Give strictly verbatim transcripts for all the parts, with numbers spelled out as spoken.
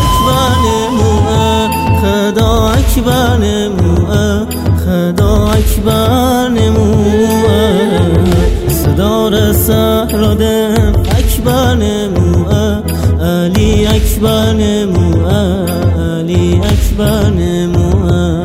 اکبر نموه خدا اکبر نموه خدا اکبر نموه صدا رسه را دف اکبر نموه علی اکبر نموه علی اکبر نموه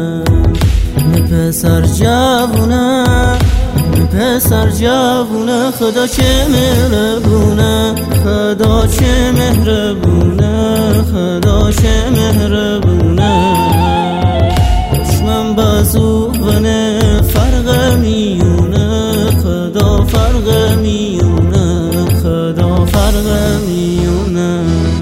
پسر جوونه پسر جوونه خدا چه مهربونه خدا چه مهربونه خدا چه مهربونه دشمن بازوونه فرق میونه خدا فرق میونه خدا فرق میونه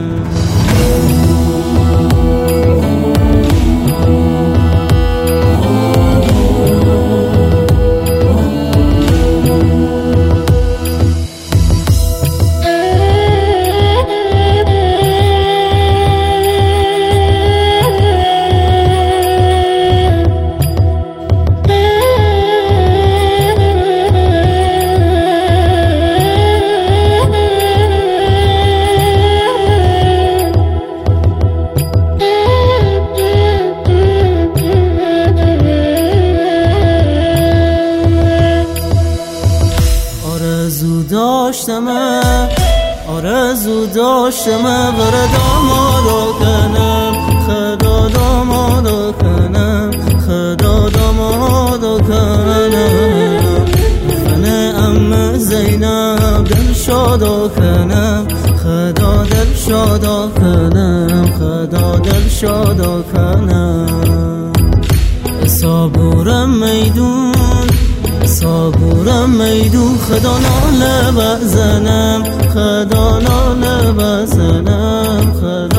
آرزو داشتم آرزو داشتم برای دامادو کنم خدا دامادو کنم خدا دامادو کنم من ام زینب دل شادو کنم خدا دل شادو کنم خدا دل شادو کنم صبورم میدون صبورم میدون خدا ناله بزنم خدا ناله بزنم خدا